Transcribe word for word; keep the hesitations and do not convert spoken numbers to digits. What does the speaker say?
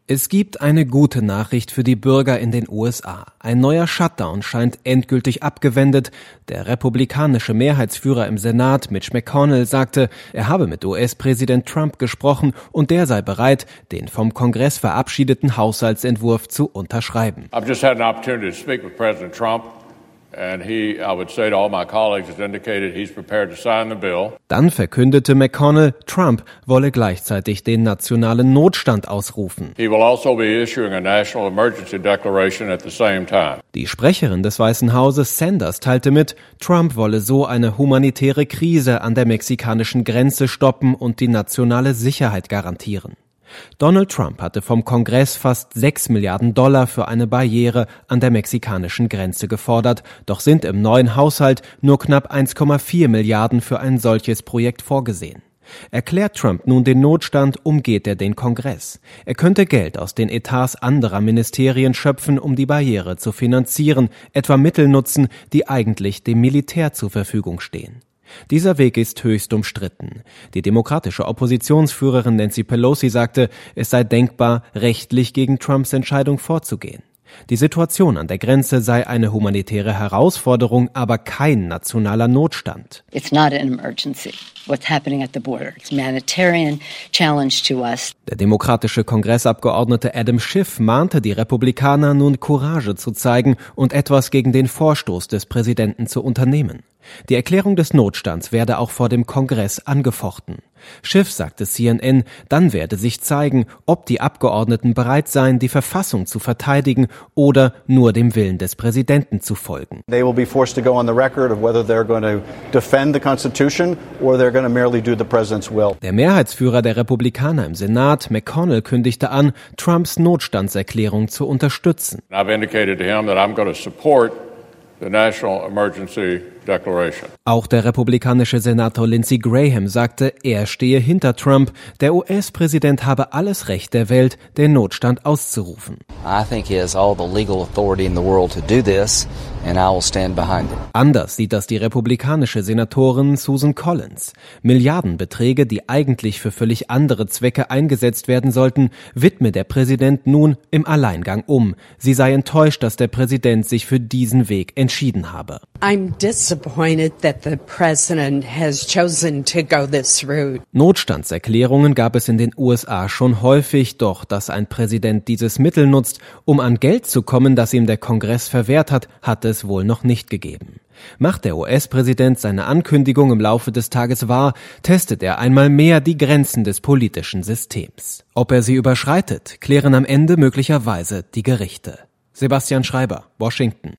Es gibt eine gute Nachricht für die Bürger in den U S A. Ein neuer Shutdown scheint endgültig abgewendet. Der republikanische Mehrheitsführer im Senat, Mitch McConnell, sagte, er habe mit U S-Präsident Trump gesprochen und der sei bereit, den vom Kongress verabschiedeten Haushaltsentwurf zu unterschreiben. I've just had an opportunity to speak with President Trump. And he, I would say to all my colleagues, has indicated he's prepared to sign the bill. Dann verkündete McConnell, Trump wolle gleichzeitig den nationalen Notstand ausrufen. He will also be issuing a national emergency declaration at the same time. Die Sprecherin des Weißen Hauses, Sanders, teilte mit, Trump wolle so eine humanitäre Krise an der mexikanischen Grenze stoppen und die nationale Sicherheit garantieren. Donald Trump hatte vom Kongress fast sechs Milliarden Dollar für eine Barriere an der mexikanischen Grenze gefordert, doch sind im neuen Haushalt nur knapp eins Komma vier Milliarden für ein solches Projekt vorgesehen. Erklärt Trump nun den Notstand, umgeht er den Kongress. Er könnte Geld aus den Etats anderer Ministerien schöpfen, um die Barriere zu finanzieren, etwa Mittel nutzen, die eigentlich dem Militär zur Verfügung stehen. Dieser Weg ist höchst umstritten. Die demokratische Oppositionsführerin Nancy Pelosi sagte, es sei denkbar, rechtlich gegen Trumps Entscheidung vorzugehen. Die Situation an der Grenze sei eine humanitäre Herausforderung, aber kein nationaler Notstand. It's not an emergency. What's happening at the border? It's a humanitarian challenge to us. Der demokratische Kongressabgeordnete Adam Schiff mahnte die Republikaner nun Courage zu zeigen und etwas gegen den Vorstoß des Präsidenten zu unternehmen. Die Erklärung des Notstands werde auch vor dem Kongress angefochten. Schiff sagte C N N, dann werde sich zeigen, ob die Abgeordneten bereit seien, die Verfassung zu verteidigen oder nur dem Willen des Präsidenten zu folgen. They will be forced to go on the record of whether they're going to defend the Constitution or they're going to merely do the president's will. Der Mehrheitsführer der Republikaner im Senat, McConnell, kündigte an, Trumps Notstandserklärung zu unterstützen. I've indicated to him that I'm going to support the National Emergency Declaration. Auch der republikanische Senator Lindsey Graham sagte, er stehe hinter Trump. Der U S-Präsident habe alles Recht der Welt, den Notstand auszurufen. I think he has all the legal authority in the world to do this, and I will stand behind it. Anders sieht das die republikanische Senatorin Susan Collins. Milliardenbeträge, die eigentlich für völlig andere Zwecke eingesetzt werden sollten, widme der Präsident nun im Alleingang um. Sie sei enttäuscht, dass der Präsident sich für diesen Weg entschieden habe. I'm disappointed that the president has chosen to go this route. Notstandserklärungen gab es in den U S A schon häufig, doch dass ein Präsident dieses Mittel nutzt, um an Geld zu kommen, das ihm der Kongress verwehrt hat, hat es wohl noch nicht gegeben. Macht der U S-Präsident seine Ankündigung im Laufe des Tages wahr, testet er einmal mehr die Grenzen des politischen Systems. Ob er sie überschreitet, klären am Ende möglicherweise die Gerichte. Sebastian Schreiber, Washington.